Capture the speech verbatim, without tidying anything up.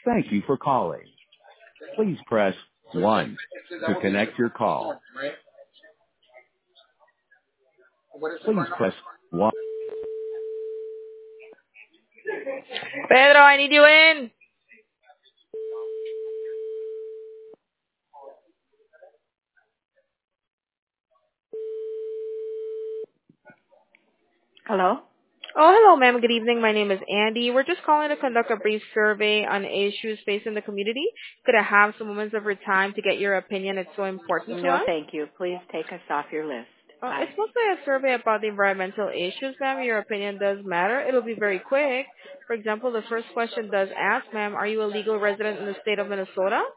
Thank you for calling. Please press one to connect your call. Please press one. Pedro, I need you in. Hello? Oh, hello, ma'am. Good evening. My name is Andy. We're just calling to conduct a brief survey on issues facing the community. Could I have some moments of your time to get your opinion? It's so important to No, us. thank you. Please take us off your list. Uh, Bye. it's mostly a survey about the environmental issues, ma'am. Your opinion does matter. It'll be very quick. For example, the first question does ask, ma'am, are you a legal resident in the state of Minnesota?